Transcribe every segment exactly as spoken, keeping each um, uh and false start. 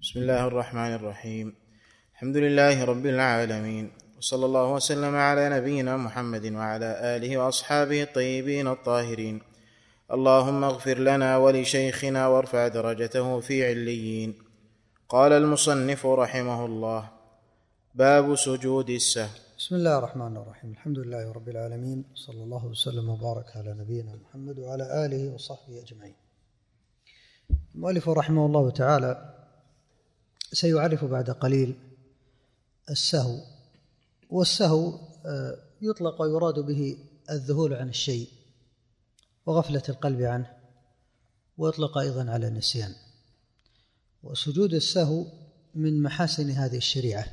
بسم الله الرحمن الرحيم. الحمد لله رب العالمين، وصلى الله وسلم على نبينا محمد وعلى آله وأصحابه الطيبين الطاهرين. اللهم اغفر لنا ولشيخنا وارفع درجته في عليين. قال المصنف رحمه الله: باب سجود السهو. بسم الله الرحمن الرحيم. الحمد لله رب العالمين، صلى الله وسلم وبارك على نبينا محمد وعلى آله وصحبه أجمعين. المؤلف رحمه الله تعالى سيعرف بعد قليل السهو، والسهو يطلق ويراد به الذهول عن الشيء وغفلة القلب عنه، ويطلق أيضا على النسيان. وسجود السهو من محاسن هذه الشريعة،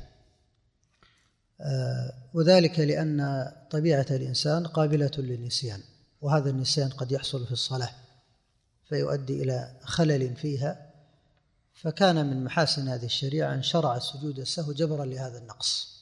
وذلك لأن طبيعة الإنسان قابلة للنسيان، وهذا النسيان قد يحصل في الصلاة فيؤدي إلى خلل فيها، فكان من محاسن هذه الشريعة أن شرع سجود السهو جبرا لهذا النقص.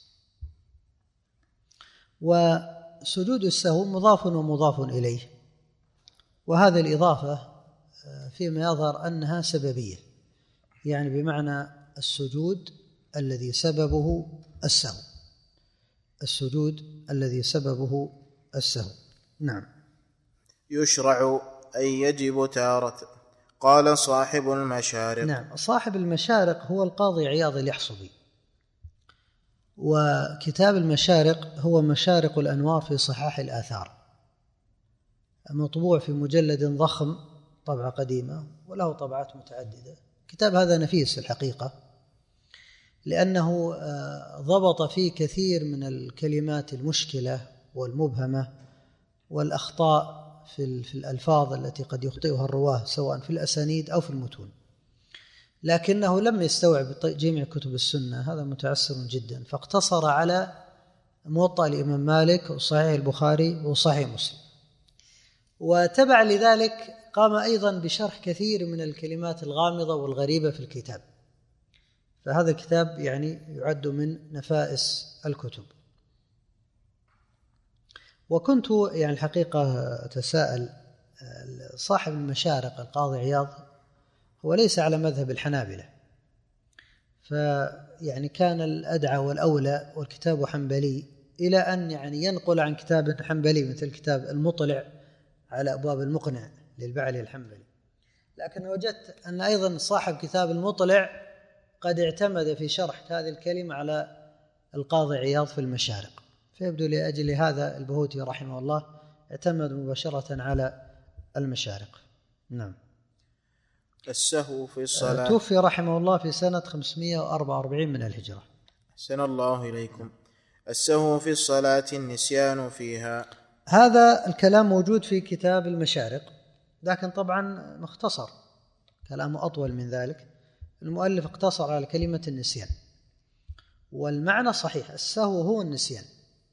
وسجود السهو مضاف ومضاف إليه، وهذا الإضافة فيما يظهر أنها سببية، يعني بمعنى السجود الذي سببه السهو، السجود الذي سببه السهو. نعم. يشرع أي يجب تارة. قال صاحب المشارق. نعم، صاحب المشارق هو القاضي عياض اليحصبي، وكتاب المشارق هو مشارق الأنوار في صحاح الآثار، مطبوع في مجلد ضخم، طبعة قديمة وله طبعات متعددة. كتاب هذا نفيس الحقيقة، لأنه ضبط فيه كثير من الكلمات المشكلة والمبهمة والأخطاء في في الألفاظ التي قد يخطئها الرواه سواء في الأسانيد أو في المتون، لكنه لم يستوعب جميع كتب السنة، هذا متعسر جدا، فاقتصر على موطأ الإمام مالك وصحيح البخاري وصحيح مسلم. وتبع لذلك قام أيضا بشرح كثير من الكلمات الغامضة والغريبة في الكتاب، فهذا الكتاب يعني يعد من نفائس الكتب. وكنت يعني الحقيقة أتساءل، صاحب المشارق القاضي عياض هو ليس على مذهب الحنابلة، فيعني كان الأدعى والأولى والكتاب حنبلي، إلى أن يعني ينقل عن كتاب حنبلي مثل كتاب المطلع على أبواب المقنع للبعلي الحنبلي. لكن وجدت أن أيضا صاحب كتاب المطلع قد اعتمد في شرح هذه الكلمة على القاضي عياض في المشارق، فيبدو لأجل هذا البهوتي رحمه الله اعتمد مباشرة على المشارق. نعم. السهو في الصلاة. توفي رحمه الله في سنة خمسمائة وأربعة وأربعين من الهجرة. أحسن الله إليكم. السهو في الصلاة النسيان فيها. هذا الكلام موجود في كتاب المشارق، لكن طبعا مختصر، كلامه أطول من ذلك. المؤلف اقتصر على كلمة النسيان، والمعنى صحيح، السهو هو النسيان.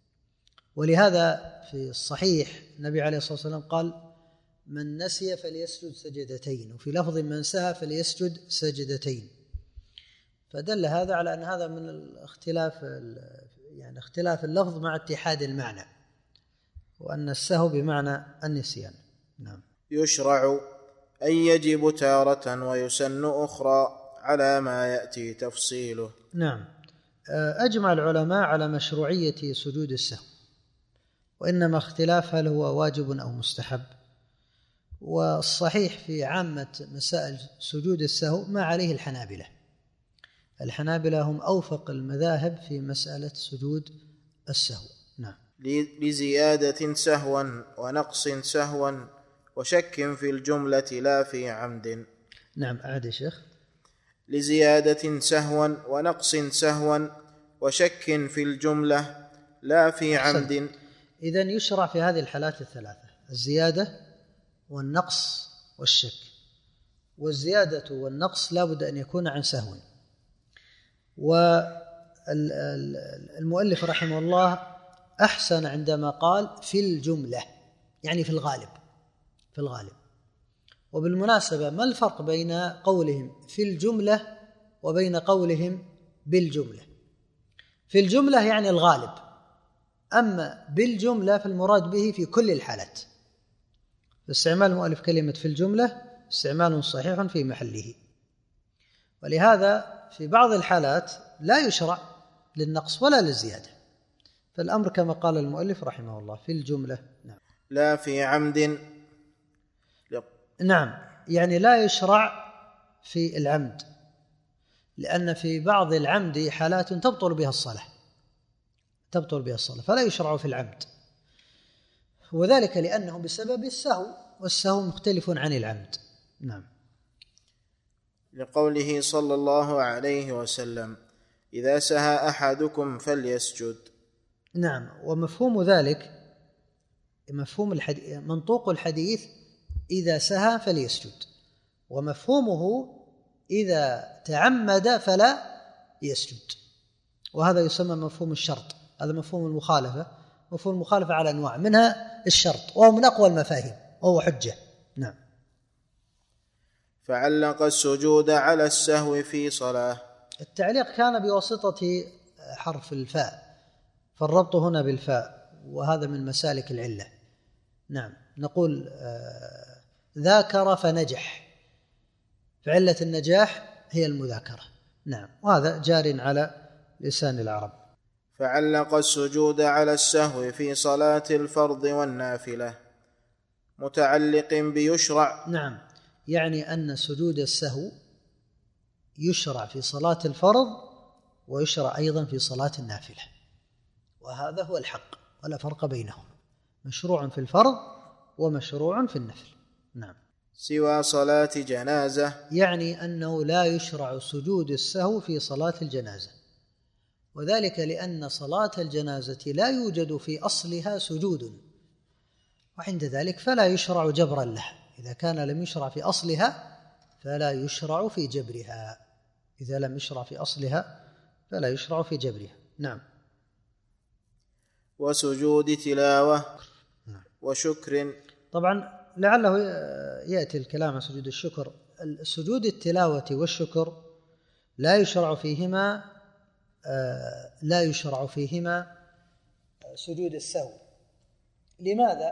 ولهذا في الصحيح النبي عليه الصلاة والسلام قال: من نسي فليسجد سجدتين، وفي لفظ من سهى فليسجد سجدتين. فدل هذا على أن هذا من الاختلاف، يعني اختلاف اللفظ مع اتحاد المعنى، وأن السهو بمعنى النسيان. نعم. يشرع أن يجب تارة ويسن أخرى على ما يأتي تفصيله. نعم. أجمع العلماء على مشروعية سجود السهو، وإنما اختلاف هل هو واجب أو مستحب. والصحيح في عامة مسائل سجود السهو ما عليه الحنابلة. الحنابلة هم أوفق المذاهب في مسألة سجود السهو. نعم. لزيادة سهوا ونقص سهوا وشك في الجملة لا في عمد. نعم، أعد يا شيخ. لزيادة سهوا ونقص سهوا وشك في الجملة لا في عمد. إذن يشرع في هذه الحالات الثلاثة: الزيادة والنقص والشك. والزيادة والنقص لا بد أن يكون عن سهو. والمؤلف رحمه الله أحسن عندما قال في الجملة، يعني في الغالب، في الغالب. وبالمناسبة ما الفرق بين قولهم في الجملة وبين قولهم بالجملة؟ في الجملة يعني الغالب، أما بالجملة فالمراد به في كل الحالات. استعمال المؤلف كلمة في الجملة استعمال صحيح في محله. ولهذا في بعض الحالات لا يشرع للنقص ولا للزيادة، فالأمر كما قال المؤلف رحمه الله في الجملة. نعم. لا في عمد. نعم، يعني لا يشرع في العمد، لأن في بعض العمد حالات تبطل بها الصلاة تبطل بها الصلاة فلا يشرع في العمد، وذلك لأنه بسبب السهو، والسهو مختلف عن العمد. نعم. لقوله صلى الله عليه وسلم: إذا سهى أحدكم فليسجد. نعم، ومفهوم ذلك مفهوم الحديث منطوق الحديث إذا سهى فليسجد، ومفهومه إذا تعمد فلا يسجد، وهذا يسمى مفهوم الشرط. هذا مفهوم المخالفة. مفهوم المخالفة على أنواع، منها الشرط وهو من أقوى المفاهيم وهو حجة. نعم. فعلق السجود على السهو في صلاة. التعليق كان بواسطة حرف الفاء، فالربط هنا بالفاء، وهذا من مسالك العلة. نعم. نقول آه ذاكر فنجح، فعلة النجاح هي المذاكرة. نعم، وهذا جار على لسان العرب. فعلق السجود على السهو في صلاة الفرض والنافلة متعلق بيشرع. نعم، يعني أن سجود السهو يشرع في صلاة الفرض ويشرع أيضا في صلاة النافلة، وهذا هو الحق ولا فرق بينهم، مشروع في الفرض ومشروع في النفل. نعم. سوى صلاة جنازة، يعني أنه لا يشرع سجود السهو في صلاة الجنازة، وذلك لأن صلاة الجنازة لا يوجد في أصلها سجود، وعند ذلك فلا يشرع جبرا لها. إذا كان لم يشرع في أصلها فلا يشرع في جبرها إذا لم يشرع في أصلها فلا يشرع في جبرها. نعم. وسجود تلاوة وشكر. طبعا لعله يأتي الكلام عن سجود الشكر. سجود التلاوة والشكر لا يشرع فيهما لا يشرع فيهما سجود السهو. لماذا؟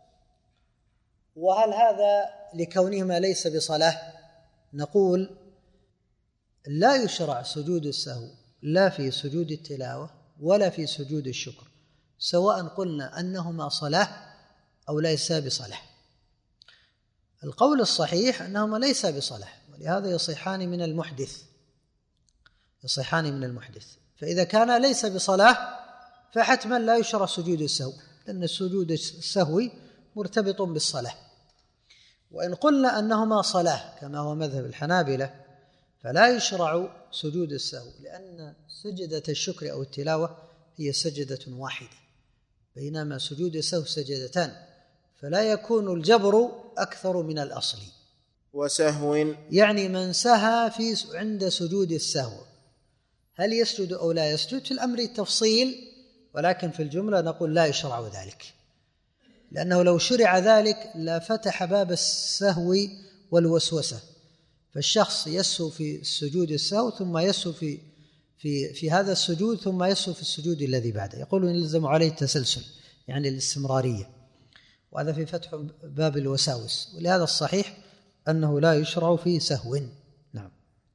وهل هذا لكونهما ليس بصلاة؟ نقول لا يشرع سجود السهو لا في سجود التلاوة ولا في سجود الشكر، سواء قلنا أنهما صلاة أو ليسا بصلاة. القول الصحيح أنهما ليسا بصلاة، ولهذا يصيحان من المحدث يصيحان من المحدث فإذا كان ليس بصلاة فحتما لا يشرع سجود السهو، لأن السجود السهوي مرتبط بالصلاة. وإن قلنا أنهما صلاة كما هو مذهب الحنابلة فلا يشرع سجود السهو، لأن سجدة الشكر أو التلاوة هي سجدة واحدة، بينما سجود السهو سجدتان، فلا يكون الجبر أكثر من الأصل. وسهو، يعني من سهى في عند سجود السهو هل يسجد أو لا يسجد؟ في الأمر تفصيل، ولكن في الجملة نقول لا يشرع ذلك، لأنه لو شرع ذلك لفتح باب السهو والوسوسة، فالشخص يسهو في السجود السهو ثم يسهو في في في هذا السجود ثم يسهو في السجود الذي بعده، يقولون يلزم عليه التسلسل يعني الاستمرارية، وهذا في فتح باب الوساوس. ولهذا الصحيح أنه لا يشرع في سهو. نعم.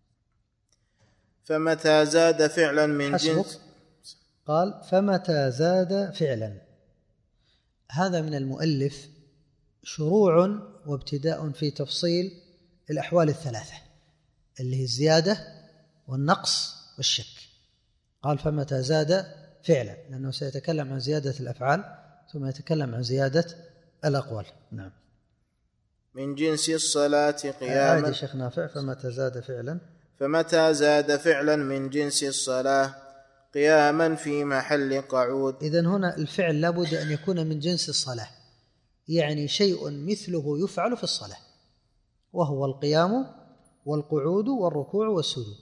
فمتى زاد فعلا من جنس، قال فمتى زاد فعلا، هذا من المؤلف شروع وابتداء في تفصيل الأحوال الثلاثة اللي هي الزيادة والنقص والشك. قال فمتى زاد فعلا، لأنه سيتكلم عن زيادة الأفعال ثم يتكلم عن زيادة الأقوال. نعم. من جنس الصلاة قياما. عادي شيخ نافع. فمتى زاد فعلا فمتى زاد فعلا من جنس الصلاة قياما في محل قعود. إذن هنا الفعل لابد أن يكون من جنس الصلاة، يعني شيء مثله يفعل في الصلاة، وهو القيام والقعود والركوع والسجود.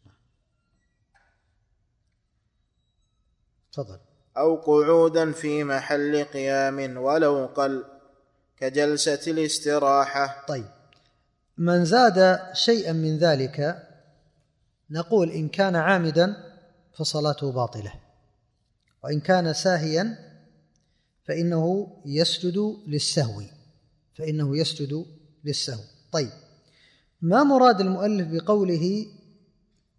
تفضل. أو قعودا في محل قيام ولو قل كجلسة الاستراحة. طيب، من زاد شيئا من ذلك نقول إن كان عامدا فصلاته باطلة، وإن كان ساهيا فإنه يسجد للسهو فإنه يسجد للسهو. طيب، ما مراد المؤلف بقوله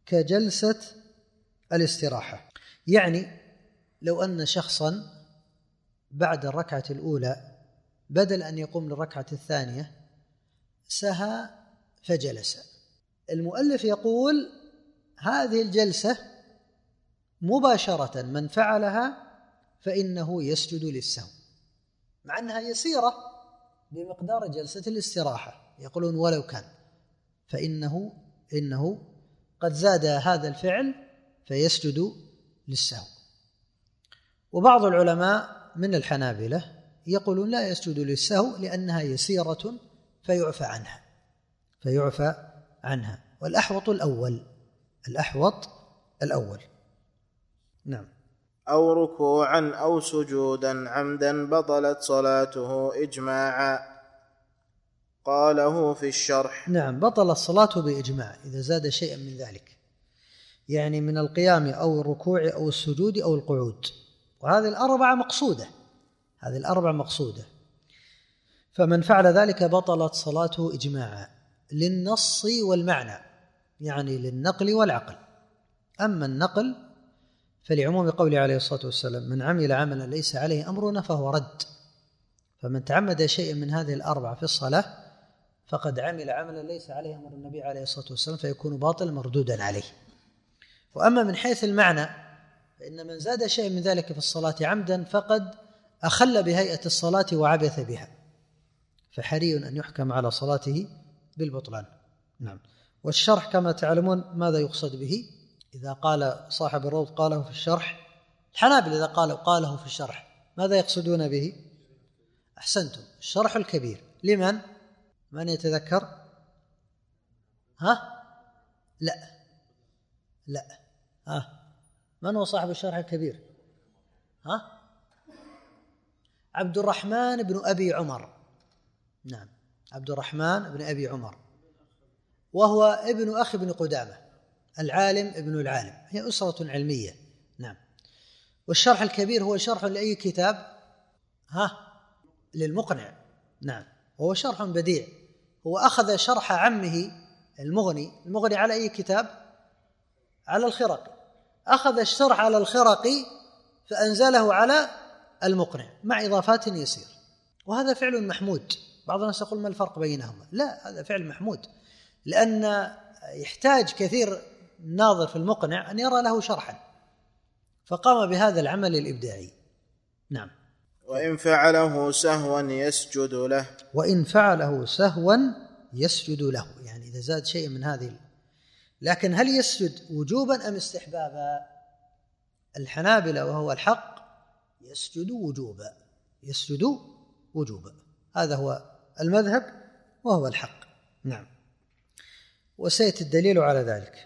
كجلسة الاستراحة. يعني لو أن شخصا بعد الركعة الأولى بدل أن يقوم للركعة الثانية سهى فجلس، المؤلف يقول هذه الجلسة مباشرة من فعلها فإنه يسجد للسهو، مع أنها يسيرة بمقدار جلسة الاستراحة، يقولون ولو كان، فإنه إنه قد زاد هذا الفعل فيسجد للسهو. وبعض العلماء من الحنابلة يقولون لا يسجد للسهو لأنها يسيرة فيعفى عنها فيعفى عنها والأحوط الأول الأحوط الأول نعم. أو ركوعا أو سجودا عمدا بطلت صلاته إجماعا، قاله في الشرح. نعم، بطل الصلاة بإجماع إذا زاد شيئا من ذلك، يعني من القيام أو الركوع أو السجود أو القعود، وهذه الأربعة مقصودة هذه الأربعة مقصودة فمن فعل ذلك بطلت صلاته إجماعا للنص والمعنى، يعني للنقل والعقل. أما النقل فلعموم قوله عليه الصلاة والسلام من عمل عملا ليس عليه أمرنا فهو رد، فمن تعمد شيئا من هذه الأربعة في الصلاة فقد عمل عملا ليس عليه أمر النبي عليه الصلاة والسلام فيكون باطل مردودا عليه. وأما من حيث المعنى فإن من زاد شيئا من ذلك في الصلاة عمدا فقد أخل بهيئة الصلاة وعبث بها، فحري أن يحكم على صلاته بالبطلان. نعم. والشرح كما تعلمون ماذا يقصد به؟ إذا قال صاحب الروض قاله في الشرح، الحنابلة إذا قالوا قاله في الشرح ماذا يقصدون به؟ أحسنتم، الشرح الكبير. لمن؟ من يتذكر؟ ها؟ لا لا ها؟ من هو صاحب الشرح الكبير؟ ها؟ عبد الرحمن بن أبي عمر. نعم، عبد الرحمن بن أبي عمر، وهو ابن أخي بن قدامة العالم ابن العالم، هي أسرة علمية. نعم. والشرح الكبير هو شرح لأي كتاب؟ ها؟ للمقنع. نعم، وهو شرح بديع، هو أخذ شرح عمه المغني المغني على أي كتاب؟ على الخرقي، أخذ الشرح على الخرقي فأنزله على المقنع مع إضافات يسير، وهذا فعل محمود. بعض الناس يقول ما الفرق بينهما؟ لا، هذا فعل محمود، لأن يحتاج كثير الناظر في المقنع أن يرى له شرحا، فقام بهذا العمل الإبداعي. نعم. وإن فعله سهوا يسجد له وإن فعله سهوا يسجد له، يعني إذا زاد شيء من هذه. لكن هل يسجد وجوبا أم استحبابا؟ الحنابلة وهو الحق يسجد وجوبا يسجد وجوبا هذا هو المذهب وهو الحق. نعم. وسيأتي الدليل على ذلك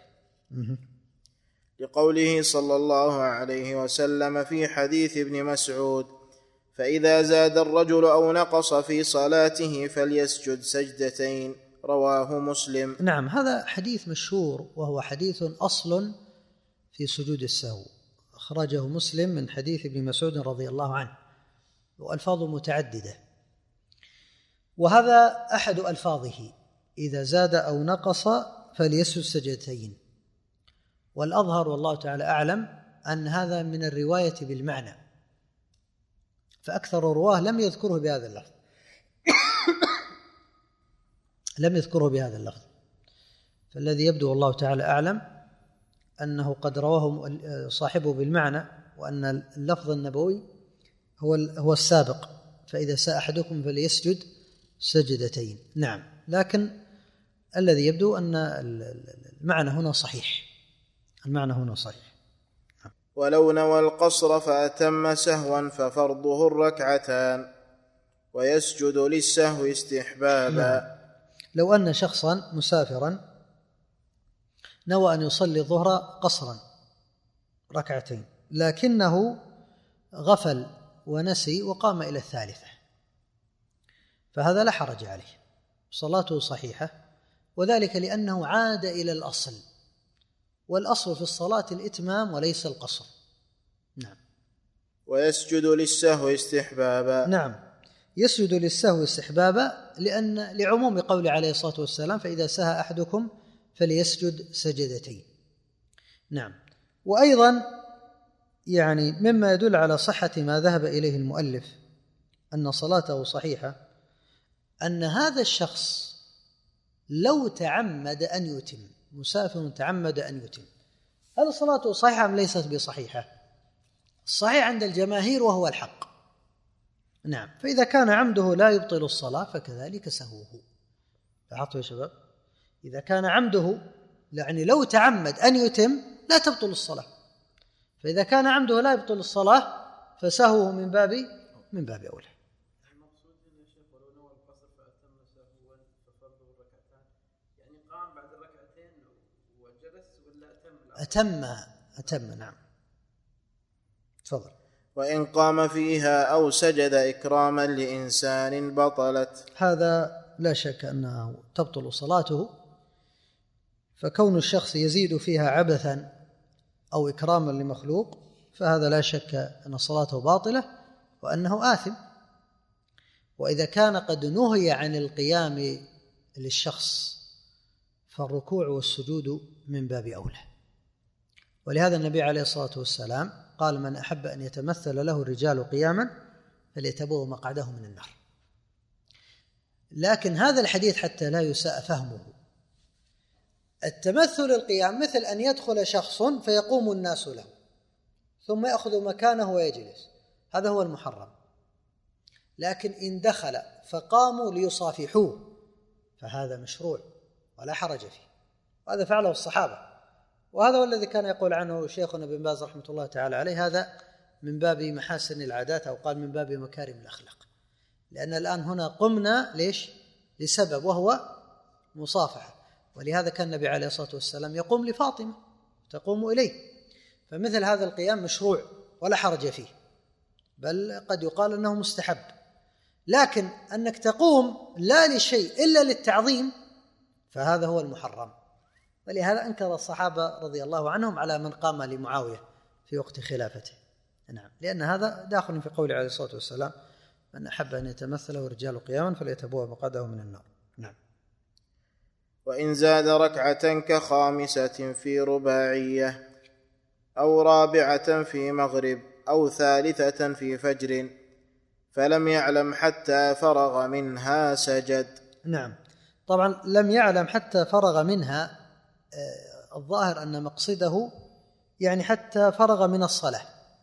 لقوله صلى الله عليه وسلم في حديث ابن مسعود فإذا زاد الرجل أو نقص في صلاته فليسجد سجدتين، رواه مسلم. نعم، هذا حديث مشهور وهو حديث أصل في سجود السهو، أخرجه مسلم من حديث ابن مسعود رضي الله عنه، وألفاظ متعددة، وهذا أحد ألفاظه إذا زاد أو نقص فليسجد سجدتين. والأظهر والله تعالى أعلم أن هذا من الرواية بالمعنى، فأكثر الرواه لم يذكره بهذا اللفظ لم يذكره بهذا اللفظ فالذي يبدو والله تعالى أعلم أنه قد رواه صاحبه بالمعنى، وأن اللفظ النبوي هو هو السابق، فإذا ساء أحدكم فليسجد سجدتين. نعم، لكن الذي يبدو أن المعنى هنا صحيح المعنى هنا صحيح. ولو نوى القصر فأتم سهوا ففرضه الركعتان ويسجد للسهو استحبابا. نعم. لو أن شخصا مسافرا نوى أن يصلي الظهر قصرا ركعتين، لكنه غفل ونسي وقام إلى الثالثة، فهذا لا حرج عليه، صلاته صحيحة، وذلك لأنه عاد إلى الأصل، والأصل في الصلاة الإتمام وليس القصر. نعم. ويسجد للسهو استحبابا. نعم، يسجد للسهو استحبابا لأن لعموم قول عليه الصلاة والسلام فإذا سهى أحدكم فليسجد سجدتين. نعم. وأيضا يعني مما يدل على صحة ما ذهب إليه المؤلف أن صلاته صحيحة أن هذا الشخص لو تعمد أن يتم، مسافر تعمد أن يتم، هل صلاته صحيحة أم ليست بصحيحة؟ الصحيح عند الجماهير وهو الحق. نعم. فإذا كان عمده لا يبطل الصلاة فكذلك سهوه. لاحظتوا يا شباب؟ إذا كان عمده يعني لو تعمد أن يتم لا تبطل الصلاة، فإذا كان عمده لا يبطل الصلاة فسهوه من باب من باب أولى. المقصود أن الشيخ ولو نوى القصر فأتم سهوا ففرضه ركعتان، يعني قام بعد الركعتين وجلس ولا أتم؟ أتم أتم نعم. تفضل. وإن قام فيها أو سجد إكراما لإنسان بطلت. هذا لا شك أنه تبطل صلاته، فكون الشخص يزيد فيها عبثا أو إكراما لمخلوق فهذا لا شك أن صلاته باطلة وأنه آثم. وإذا كان قد نهي عن القيام للشخص فالركوع والسجود من باب أولى. ولهذا النبي عليه الصلاة والسلام قال: من أحب أن يتمثل له الرجال قياما فليتبوأ مقعده من النار. لكن هذا الحديث حتى لا يساء فهمه، التمثل القيام مثل أن يدخل شخص فيقوم الناس له ثم يأخذ مكانه ويجلس، هذا هو المحرم. لكن إن دخل فقاموا ليصافحوه فهذا مشروع ولا حرج فيه، وهذا فعله الصحابة، وهذا هو الذي كان يقول عنه شيخنا ابن باز رحمة الله تعالى عليه: هذا من باب محاسن العادات، أو قال من باب مكارم الأخلاق. لأن الآن هنا قمنا ليش؟ لسبب، وهو مصافحة. ولهذا كان النبي عليه الصلاة والسلام يقوم لفاطمة تقوم إليه، فمثل هذا القيام مشروع ولا حرج فيه، بل قد يقال أنه مستحب. لكن أنك تقوم لا لشيء إلا للتعظيم فهذا هو المحرم. ولهذا أنكر الصحابة رضي الله عنهم على من قام لمعاوية في وقت خلافته. نعم، لأن هذا داخل في قول عليه الصلاة والسلام: من أحب أن يتمثله الرجال قياما فليتبوأ مقعده من النار. نعم. وإن زاد ركعة كخامسة في رباعية أو رابعة في مغرب أو ثالثة في فجر فلم يعلم حتى فرغ منها سجد. نعم. طبعا لم يعلم حتى فرغ منها، الظاهر أن مقصده يعني حتى فرغ من الصلاة.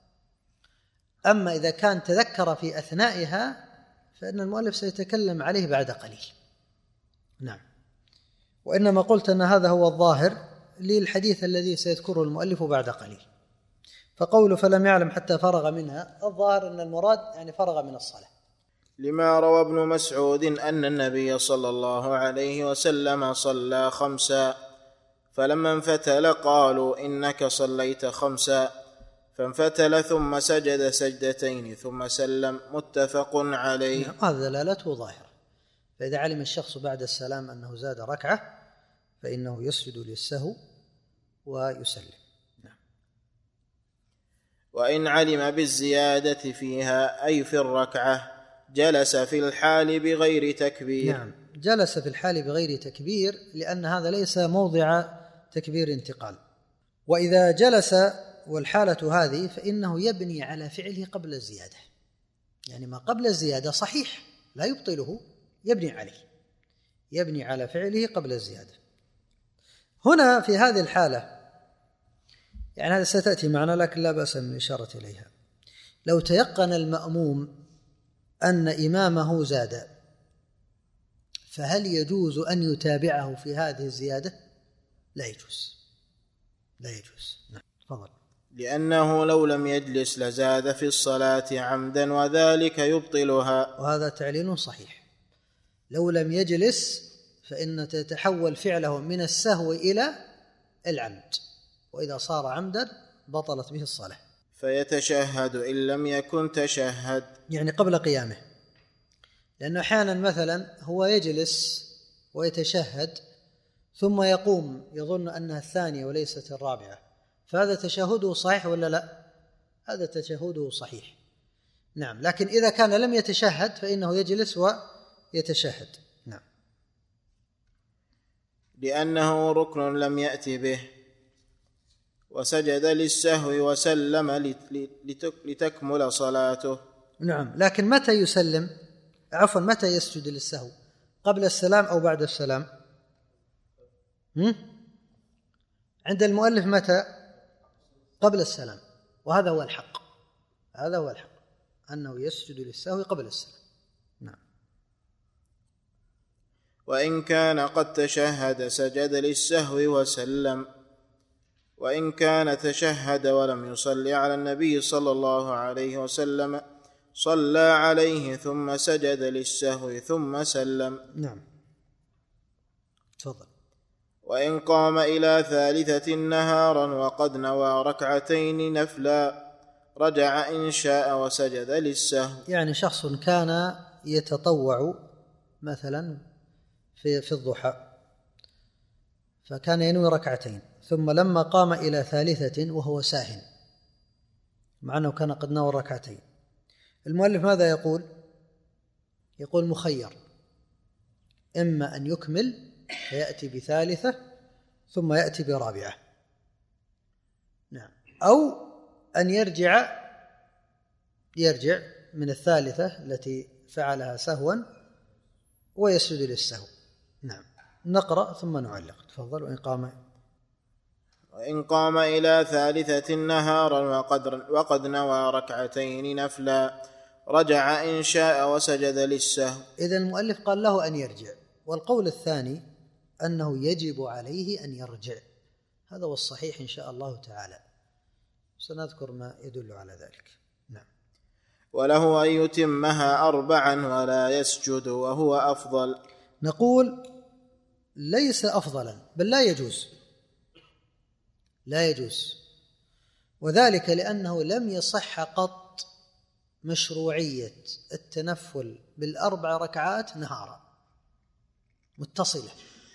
أما إذا كان تذكر في أثنائها فإن المؤلف سيتكلم عليه بعد قليل. نعم. وإنما قلت أن هذا هو الظاهر للحديث الذي سيذكره المؤلف بعد قليل. فقوله فلم يعلم حتى فرغ منها، الظاهر أن المراد يعني فرغ من الصلاة، لما روى ابن مسعود أن النبي صلى الله عليه وسلم صلى خمسا فلما انفتل قالوا إنك صليت خمسا، فانفتل ثم سجد سجدتين ثم سلم، متفق عليه. هذا دلالته ظاهرة. فإذا علم الشخص بعد السلام أنه زاد ركعة فإنه يسجد للسهو ويسلم. نعم. وإن علم بالزيادة فيها أي في الركعة جلس في الحال بغير تكبير. نعم، جلس في الحال بغير تكبير لأن هذا ليس موضع تكبير انتقال. وإذا جلس والحالة هذه فإنه يبني على فعله قبل الزيادة، يعني ما قبل الزيادة صحيح لا يبطله، يبني عليه، يبني على فعله قبل الزيادة. هنا في هذه الحالة يعني هذا ستأتي معنا لكن لا بأس من الإشارة إليها. لو تيقن المأموم أن إمامه زاد فهل يجوز أن يتابعه في هذه الزيادة؟ لا يجوز، لا يجوز. نعم. تفضل. لأنه لو لم يجلس لزاد في الصلاة عمدا وذلك يبطلها. وهذا تعليل صحيح. لو لم يجلس فإن تتحول فعله من السهو إلى العمد، وإذا صار عمدا بطلت به الصلاة. فيتشهد إن لم يكن تشهد، يعني قبل قيامه، لأنه أحيانا مثلا هو يجلس ويتشهد ثم يقوم يظن أنها الثانية وليست الرابعة، فهذا تشهده صحيح ولا لا؟ هذا تشهده صحيح. نعم. لكن إذا كان لم يتشهد فإنه يجلس ويتشهد. نعم. لأنه ركن لم يأتي به. وسجد للسهو وسلم لتكمل صلاته. نعم، لكن متى يسلم؟ عفوا، متى يسجد للسهو؟ قبل السلام أو بعد السلام؟ هم؟ عند المؤلف متى؟ قبل السلام، وهذا هو الحق، هذا هو الحق أنه يسجد للسهو قبل السلام. نعم. وإن كان قد تشهد سجد للسهو وسلم، وإن كان تشهد ولم يصلي على النبي صلى الله عليه وسلم صلى عليه ثم سجد للسهو ثم سلم. نعم، تفضل. وإن قام إلى ثالثة نهارا وقد نوى ركعتين نفلا رجع إن شاء وسجد للسهو. يعني شخص كان يتطوع مثلا في في الضحى، فكان ينوي ركعتين، ثم لما قام إلى ثالثة وهو ساهٍ مع أنه كان قد نوى ركعتين، المؤلف ماذا يقول؟ يقول مخير، إما أن يكمل فيأتي بثالثة ثم يأتي برابعة، نعم، أو أن يرجع يرجع من الثالثة التي فعلها سهوا ويسجد للسهو. نعم، نقرأ ثم نعلق. تفضل. وإن قام وإن قام إلى ثالثة نهارا وقد, وقد نوى ركعتين نفلا رجع إن شاء وسجد للسهو. إذن المؤلف قال له أن يرجع، والقول الثاني أنه يجب عليه أن يرجع، هذا هو الصحيح إن شاء الله تعالى، سنذكر ما يدل على ذلك. نعم. وله أن يتمها أربعا ولا يسجد وهو أفضل. نقول ليس أفضلا، بل لا يجوز، لا يجوز، وذلك لأنه لم يصح قط مشروعية التنفل بالأربع ركعات نهارا متصلة،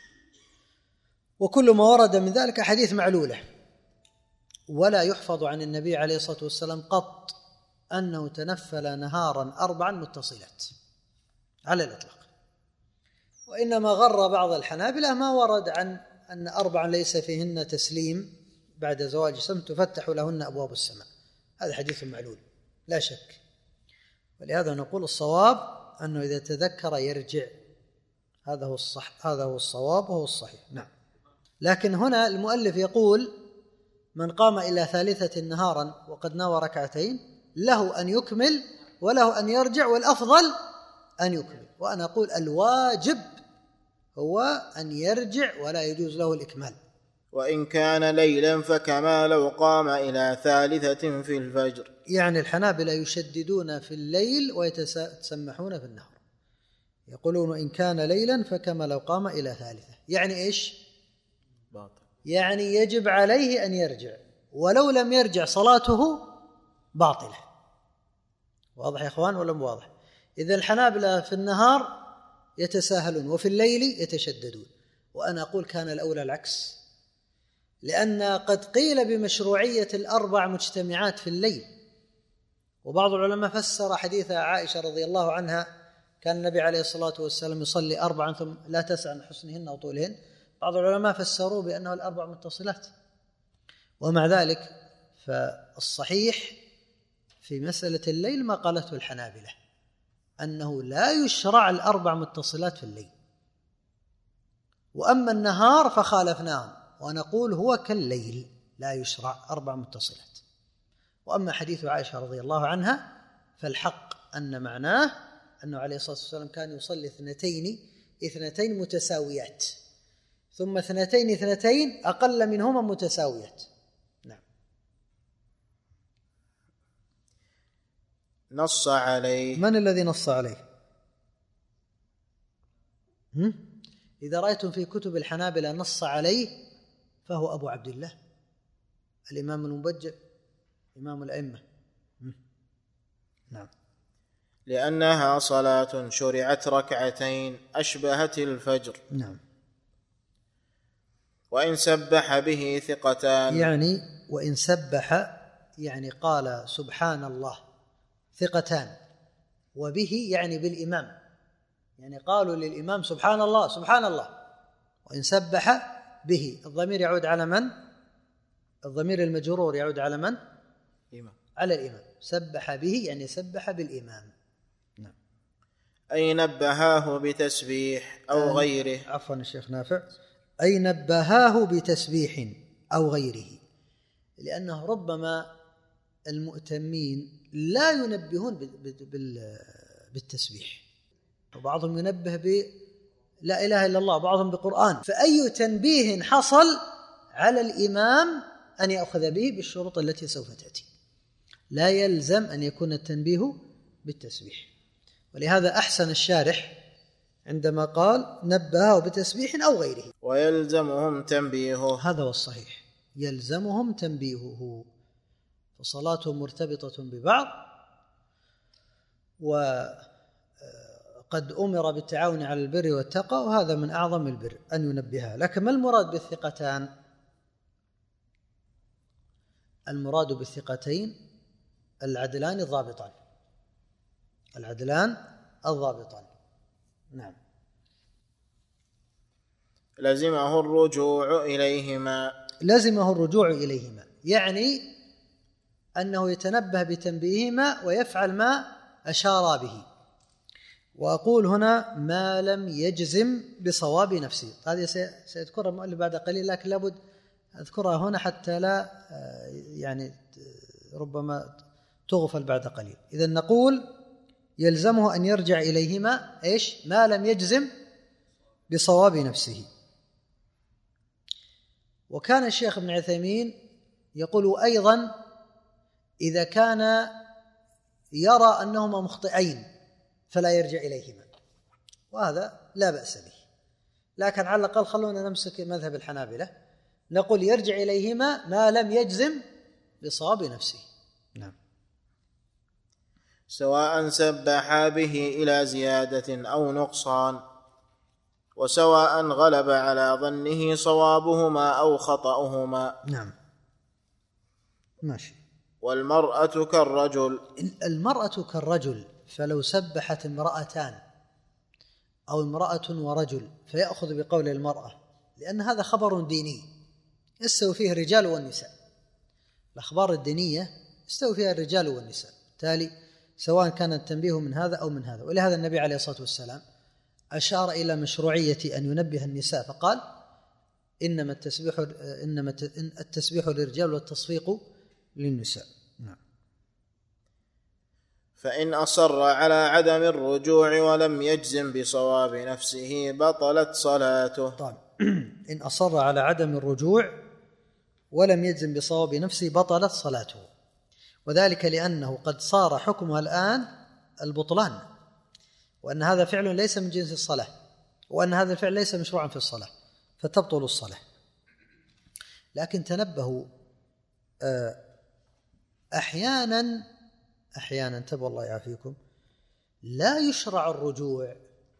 وكل ما ورد من ذلك حديث معلولة، ولا يحفظ عن النبي عليه الصلاة والسلام قط أنه تنفل نهارا أربعا متصلات على الإطلاق، وإنما غر بعض الحنابلة ما ورد عن أن أربعا ليس فيهن تسليم بعد زواج الشمس تفتح لهن أبواب السماء، هذا حديث معلول لا شك، ولهذا نقول الصواب أنه إذا تذكر يرجع، هذا هو الصح، هذا هو الصواب وهو الصحيح. نعم. لكن هنا المؤلف يقول من قام إلى ثالثة نهارا وقد نوى ركعتين له أن يكمل وله أن يرجع، والأفضل أن يكمل، وأنا أقول الواجب هو أن يرجع ولا يجوز له الإكمال. وإن كان ليلا فكما لو قام إلى ثالثة في الفجر. يعني الحنابلة يشددون في الليل ويتسمحون في النهار، يقولون إن كان ليلا فكما لو قام إلى ثالثة، يعني إيش؟ باطل. يعني يجب عليه أن يرجع، ولو لم يرجع صلاته باطلة. واضح يا إخوان ولا مو واضح؟ إذا الحنابلة في النهار يتساهلون وفي الليل يتشددون، وأنا أقول كان الأولى العكس، لأن قد قيل بمشروعية الأربع مجتمعات في الليل، وبعض العلماء فسر حديث عائشة رضي الله عنها كان النبي عليه الصلاة والسلام يصلي أربعا ثم لا تسع عن حسنهن وطولهن، بعض العلماء فسروا بأنه الأربع متصلات، ومع ذلك فالصحيح في مسألة الليل ما قالته الحنابلة أنه لا يشرع الأربع متصلات في الليل، وأما النهار فخالفناهم ونقول هو كالليل لا يشرع أربع متصلات. وأما حديث عائشة رضي الله عنها فالحق أن معناه أنه عليه الصلاة والسلام كان يصلي اثنتين اثنتين متساويات ثم اثنتين اثنتين أقل منهما متساويات. نعم. نص عليه. من الذي نص عليه؟ هم؟ إذا رأيتم في كتب الحنابلة نص عليه فهو أبو عبد الله الإمام المبجل إمام الأئمة. نعم. لأنها صلاة شرعت ركعتين أشبهت الفجر. نعم. وإن سبح به ثقتان، يعني وإن سبح يعني قال سبحان الله ثقتان، وبه يعني بالإمام، يعني قالوا للإمام سبحان الله سبحان الله، وإن سبح به الضمير يعود على من؟ الضمير المجرور يعود على من؟ إمام. على الإمام. سبح به يعني سبح بالإمام. نعم. أي نبهاه بتسبيح أو آه غيره. عفوا الشيخ نافع. أي نبهاه بتسبيح أو غيره، لأنه ربما المؤتمين لا ينبهون بالتسبيح، وبعضهم ينبه ب لا إله إلا الله، بعضهم بقرآن. فأي تنبيه حصل على الإمام أن يأخذ به بالشروط التي سوف تأتي، لا يلزم أن يكون التنبيه بالتسبيح. ولهذا أحسن الشارح عندما قال نبهه بتسبيح أو غيره. ويلزمهم تنبيهه، هذا هو الصحيح، يلزمهم تنبيهه، فصلاتهم مرتبطة ببعض، وقد أمر بالتعاون على البر والتقوى، وهذا من أعظم البر أن ينبهها. لكن ما المراد بالثقتان؟ المراد بالثقتين العدلان الضابطان، العدلان الضابطان. نعم. لزمه الرجوع إليهما، لزمه الرجوع إليهما يعني أنه يتنبه بتنبيههما ويفعل ما أشار به. وأقول هنا ما لم يجزم بصواب نفسه، هذه سيذكرها المؤلف بعد قليل، لكن لابد أذكرها هنا حتى لا يعني ربما تغفل بعد قليل. إذن نقول يلزمه أن يرجع إليهما إيش؟ ما لم يجزم بصواب نفسه. وكان الشيخ ابن عثيمين يقول أيضا إذا كان يرى أنهما مخطئين فلا يرجع إليهما، وهذا لا بأس به، لكن على الأقل خلونا نمسك مذهب الحنابلة، نقول يرجع إليهما ما لم يجزم بصواب نفسه. نعم. سواء سبح به إلى زيادة أو نقصان، وسواء غلب على ظنه صوابهما أو خطأهما. نعم ماشي. والمرأة كالرجل، المرأة كالرجل، فلو سبحت امرأتان أو امرأة ورجل فيأخذ بقول المرأة، لأن هذا خبر ديني يستوي فيه الرجال والنساء، الأخبار الدينية يستوي فيها الرجال والنساء، بالتالي سواء كان التنبيه من هذا أو من هذا. ولهذا النبي عليه الصلاة والسلام أشار إلى مشروعية أن ينبه النساء فقال إنما التسبيح إنما التسبيح للرجال والتصفيق للنساء. نعم. فإن أصر على عدم الرجوع ولم يجزم بصواب نفسه بطلت صلاته. طيب إن أصر على عدم الرجوع ولم يجزم بصواب نفسه بطلت صلاته، وذلك لأنه قد صار حكمها الآن البطلان، وأن هذا فعل ليس من جنس الصلاة، وأن هذا الفعل ليس مشروعا في الصلاة، فتبطل الصلاة. لكن تنبهوا أحيانا أحيانا تبوا الله يعافيكم لا يشرع الرجوع،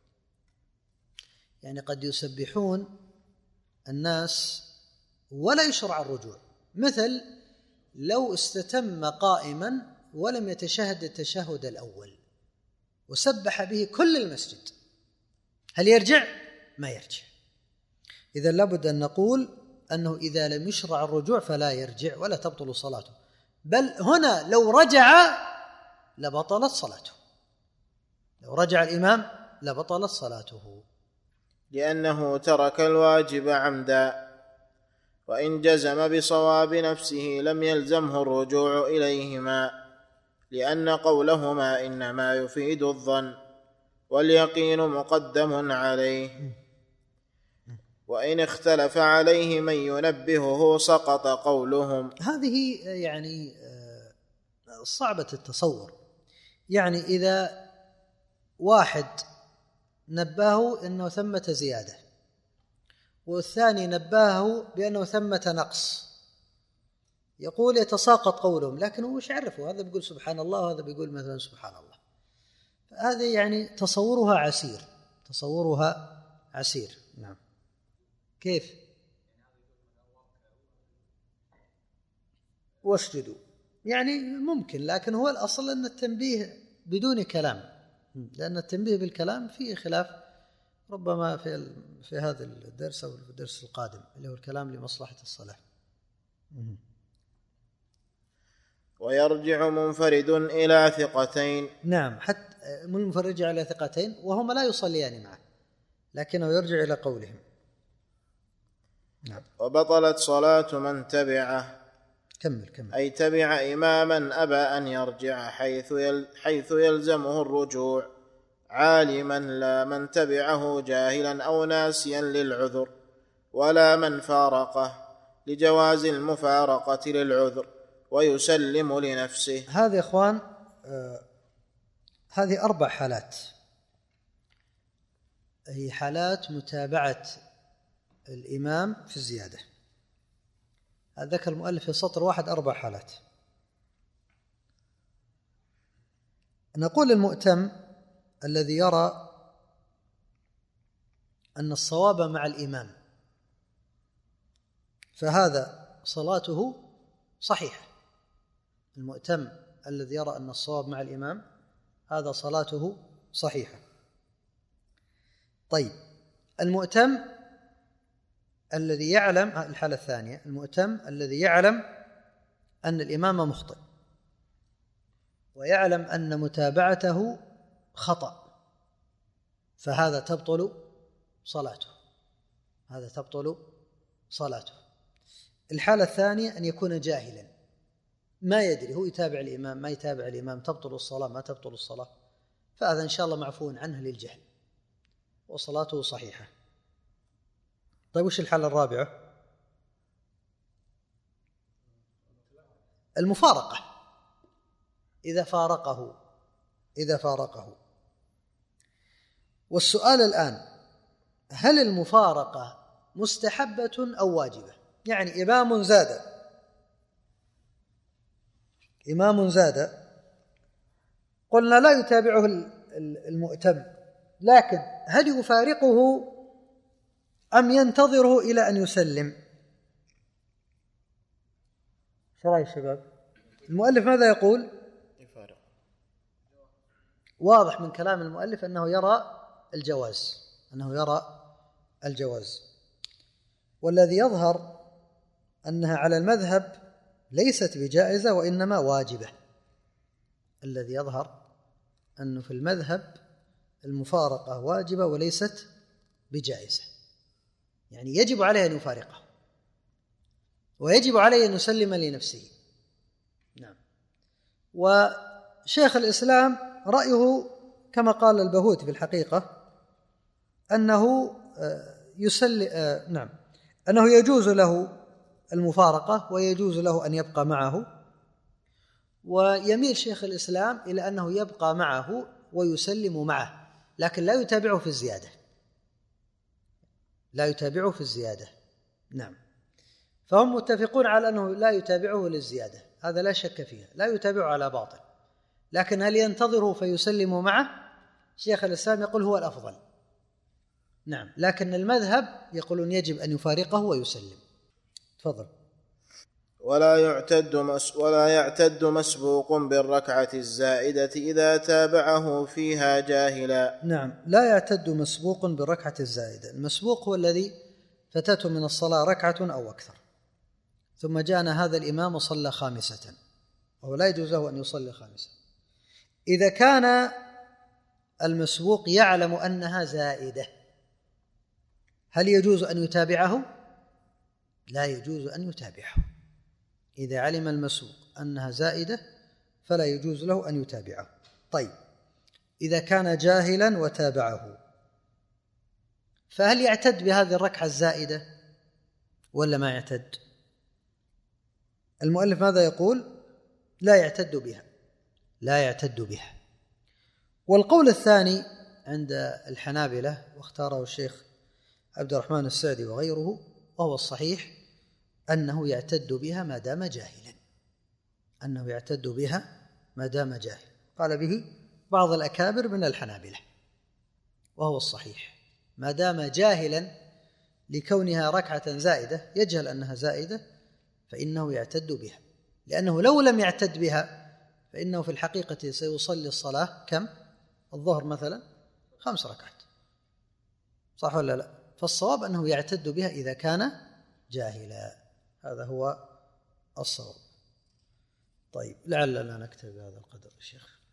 يعني قد يسبحون الناس ولا يشرع الرجوع، مثل لو استتم قائما ولم يتشهد التشهد الأول وسبح به كل المسجد، هل يرجع؟ ما يرجع. إذا لابد أن نقول أنه إذا لم يشرع الرجوع فلا يرجع ولا تبطل صلاته، بل هنا لو رجع لبطلت صلاته، لو رجع الإمام لبطلت صلاته، لأنه ترك الواجب عمدا، وإن جزم بصواب نفسه لم يلزمه الرجوع إليهما، لأن قولهما إنما يفيد الظن، واليقين مقدم عليه، وإن اختلف عليه من ينبهه سقط قولهم. هذه يعني صعبة التصور، يعني إذا واحد نبهه أنه ثمة زيادة والثاني نبهه بأنه ثمة نقص، يقول يتساقط قولهم، لكن هو مش عرفه، هذا بيقول سبحان الله وهذا بيقول مثلا سبحان الله، هذه يعني تصورها عسير، تصورها عسير. نعم. كيف؟ واسجدوا يعني ممكن، لكن هو الأصل أن التنبيه بدون كلام، لأن التنبيه بالكلام فيه خلاف ربما في في هذا الدرس أو في الدرس القادم اللي هو الكلام لمصلحة الصلاة. ويرجع منفرد إلى ثقتين. نعم، حتى منفرد يرجع إلى ثقتين وهما لا يصليان معه، لكنه يرجع إلى قولهم. نعم. وبطلت صلاة من تبعه. كمل كمل. أي تبع إماما أبى أن يرجع حيث, يل حيث يلزمه الرجوع، عالما لا من تبعه جاهلا أو ناسيا للعذر، ولا من فارقه لجواز المفارقة للعذر ويسلم لنفسه. هذه يا إخوان آه هذه أربع حالات، هي حالات متابعة الإمام في الزيادة. ذكر المؤلف في سطر واحد أربع حالات. نقول المؤتم الذي يرى أن الصواب مع الإمام فهذا صلاته صحيحة. المؤتم الذي يرى أن الصواب مع الإمام هذا صلاته صحيحة. طيب، المؤتم الذي يعلم، الحالة الثانية، المؤتم الذي يعلم أن الإمام مخطئ ويعلم أن متابعته خطأ، فهذا تبطل صلاته، هذا تبطل صلاته. الحالة الثانية أن يكون جاهلا ما يدري، هو يتابع الإمام ما يتابع الإمام، تبطل الصلاة ما تبطل الصلاة، فهذا إن شاء الله معفو عنه للجهل وصلاته صحيحة. طيب، وش الحالة الرابعة؟ المفارقة، إذا فارقه إذا فارقه والسؤال الآن، هل المفارقة مستحبة أو واجبة؟ يعني إمام زاد إمام زاد قلنا لا يتابعه المؤتم، لكن هل يفارقه أم ينتظره إلى أن يسلم؟ شو رأي الشباب؟ المؤلف ماذا يقول؟ يفارق. واضح من كلام المؤلف أنه يرى الجواز أنه يرى الجواز والذي يظهر أنها على المذهب ليست بجائزة وإنما واجبة. الذي يظهر أنه في المذهب المفارقة واجبة وليست بجائزة، يعني يجب عليه أن يفارقه ويجب عليه أن يسلم لنفسه. نعم. وشيخ الإسلام رأيه كما قال البهوتي في الحقيقة أنه يسلم نعم أنه يجوز له المفارقة ويجوز له أن يبقى معه، ويميل شيخ الإسلام إلى أنه يبقى معه ويسلم معه، لكن لا يتابعه في الزيادة لا يتابعه في الزيادة. نعم. فهم متفقون على أنه لا يتابعه للزيادة، هذا لا شك فيه، لا يتابعه على باطل، لكن هل ينتظره فيسلم معه؟ شيخ الإسلام يقول هو الأفضل. نعم. لكن المذهب يقولون يجب أن يفارقه ويسلم. تفضل. ولا يعتد مس ولا يعتد مسبوق بالركعة الزائدة إذا تابعه فيها جاهلا. نعم، لا يعتد مسبوق بالركعة الزائدة. المسبوق هو الذي فاتته من الصلاة ركعة أو أكثر ثم جاءنا هذا الإمام وصلى خامسة، وهو لا يجوز له أن يصلي خامسة. إذا كان المسبوق يعلم أنها زائدة هل يجوز أن يتابعه؟ لا يجوز أن يتابعه. إذا علم المسبوق أنها زائدة فلا يجوز له أن يتابعه. طيب، إذا كان جاهلا وتابعه فهل يعتد بهذه الركعة الزائدة ولا ما يعتد؟ المؤلف ماذا يقول؟ لا يعتد بها لا يعتد بها. والقول الثاني عند الحنابلة واختاره الشيخ عبد الرحمن السعدي وغيره وهو الصحيح أنه يعتد بها ما دام جاهلا أنه يعتد بها ما دام جاهل. قال به بعض الأكابر من الحنابلة وهو الصحيح، ما دام جاهلا لكونها ركعة زائدة يجهل أنها زائدة فإنه يعتد بها، لأنه لو لم يعتد بها فإنه في الحقيقة سيصلي الصلاة كم؟ الظهر مثلا خمس ركعات، صح ولا لا؟ فالصواب أنه يعتد بها إذا كان جاهلا، هذا هو الصواب. طيب لعلنا نكتفي بهذا القدر يا شيخ.